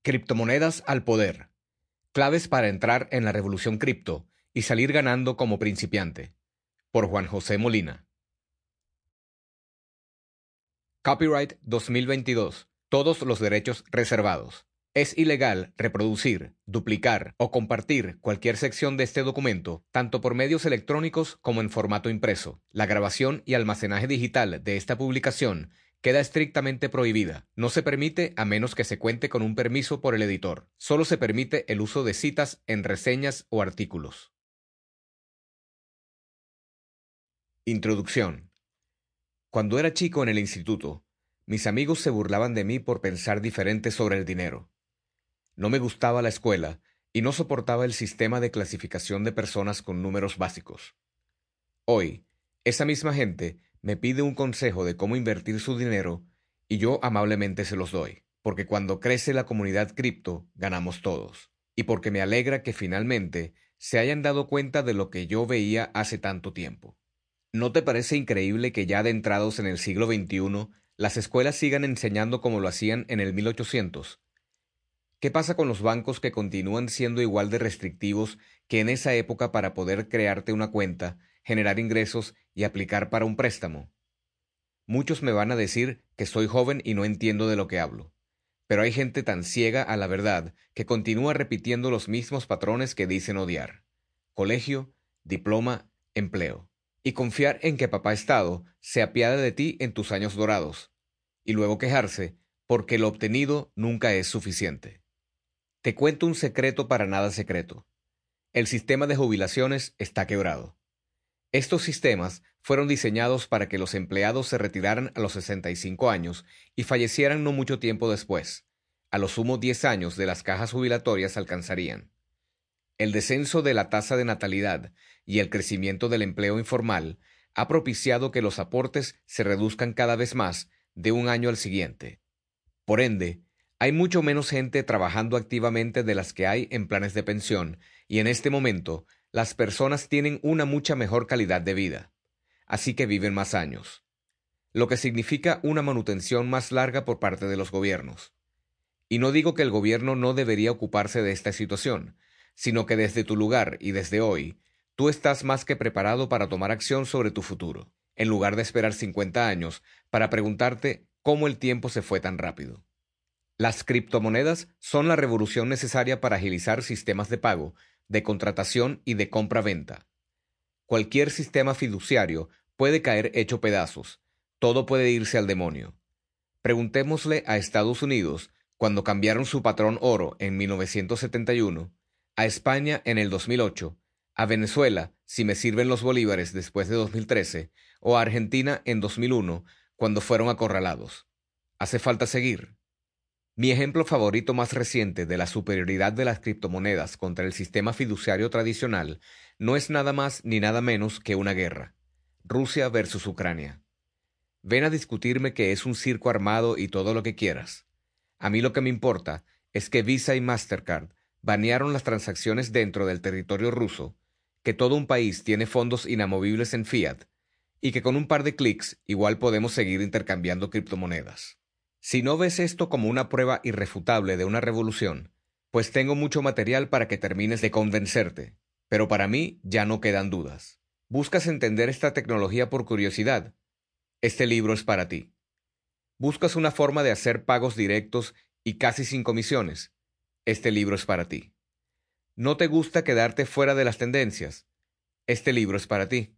Criptomonedas al poder. Claves para entrar en la revolución cripto y salir ganando como principiante. Por Juan José Molina. Copyright 2022. Todos los derechos reservados. Es ilegal reproducir, duplicar o compartir cualquier sección de este documento, tanto por medios electrónicos como en formato impreso. La grabación y almacenaje digital de esta publicación queda estrictamente prohibida. No se permite a menos que se cuente con un permiso por el editor. Solo se permite el uso de citas en reseñas o artículos. Introducción. Cuando era chico en el instituto, mis amigos se burlaban de mí por pensar diferente sobre el dinero. No me gustaba la escuela y no soportaba el sistema de clasificación de personas con números básicos. Hoy, esa misma gente me pide un consejo de cómo invertir su dinero y yo amablemente se los doy, porque cuando crece la comunidad cripto, ganamos todos, y porque me alegra que finalmente se hayan dado cuenta de lo que yo veía hace tanto tiempo. ¿No te parece increíble que ya adentrados en el siglo XXI, las escuelas sigan enseñando como lo hacían en el 1800? ¿Qué pasa con los bancos que continúan siendo igual de restrictivos que en esa época para poder crearte una cuenta, generar ingresos y aplicar para un préstamo? Muchos me van a decir que soy joven y no entiendo de lo que hablo, pero hay gente tan ciega a la verdad que continúa repitiendo los mismos patrones que dicen odiar: colegio, diploma, empleo, y confiar en que papá Estado se apiade de ti en tus años dorados, y luego quejarse porque lo obtenido nunca es suficiente. Te cuento un secreto para nada secreto. El sistema de jubilaciones está quebrado. Estos sistemas fueron diseñados para que los empleados se retiraran a los 65 años y fallecieran no mucho tiempo después. A lo sumo 10 años de las cajas jubilatorias alcanzarían. El descenso de la tasa de natalidad y el crecimiento del empleo informal ha propiciado que los aportes se reduzcan cada vez más de un año al siguiente. Por ende, hay mucho menos gente trabajando activamente de las que hay en planes de pensión, y en este momento las personas tienen una mucha mejor calidad de vida, así que viven más años, lo que significa una manutención más larga por parte de los gobiernos. Y no digo que el gobierno no debería ocuparse de esta situación, sino que desde tu lugar y desde hoy, tú estás más que preparado para tomar acción sobre tu futuro, en lugar de esperar 50 años para preguntarte cómo el tiempo se fue tan rápido. Las criptomonedas son la revolución necesaria para agilizar sistemas de pago, de contratación y de compra-venta. Cualquier sistema fiduciario puede caer hecho pedazos. Todo puede irse al demonio. Preguntémosle a Estados Unidos cuando cambiaron su patrón oro en 1971, a España en el 2008, a Venezuela si me sirven los bolívares después de 2013, o a Argentina en 2001 cuando fueron acorralados. ¿Hace falta seguir? Mi ejemplo favorito más reciente de la superioridad de las criptomonedas contra el sistema fiduciario tradicional no es nada más ni nada menos que una guerra: Rusia versus Ucrania. Ven a discutirme que es un circo armado y todo lo que quieras. A mí lo que me importa es que Visa y Mastercard banearon las transacciones dentro del territorio ruso, que todo un país tiene fondos inamovibles en fiat, y que con un par de clics igual podemos seguir intercambiando criptomonedas. Si no ves esto como una prueba irrefutable de una revolución, pues tengo mucho material para que termines de convencerte, pero para mí ya no quedan dudas. ¿Buscas entender esta tecnología por curiosidad? Este libro es para ti. ¿Buscas una forma de hacer pagos directos y casi sin comisiones? Este libro es para ti. ¿No te gusta quedarte fuera de las tendencias? Este libro es para ti.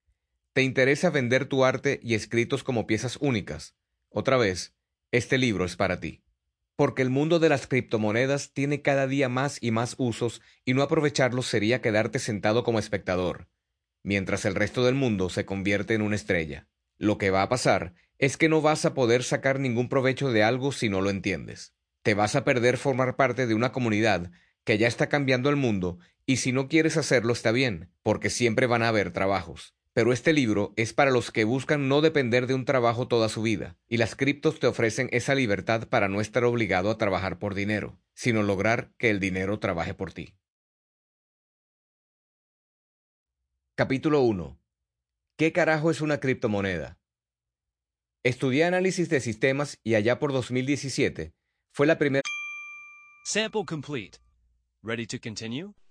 ¿Te interesa vender tu arte y escritos como piezas únicas? Otra vez, este libro es para ti. Porque el mundo de las criptomonedas tiene cada día más y más usos, y no aprovecharlos sería quedarte sentado como espectador, mientras el resto del mundo se convierte en una estrella. Lo que va a pasar es que no vas a poder sacar ningún provecho de algo si no lo entiendes. Te vas a perder formar parte de una comunidad que ya está cambiando el mundo, y si no quieres hacerlo está bien, porque siempre van a haber trabajos. Pero este libro es para los que buscan no depender de un trabajo toda su vida, y las criptos te ofrecen esa libertad para no estar obligado a trabajar por dinero, sino lograr que el dinero trabaje por ti. Capítulo 1. ¿Qué carajo es una criptomoneda? Estudié análisis de sistemas y allá por 2017 fue la primera Sample complete. Ready to continue?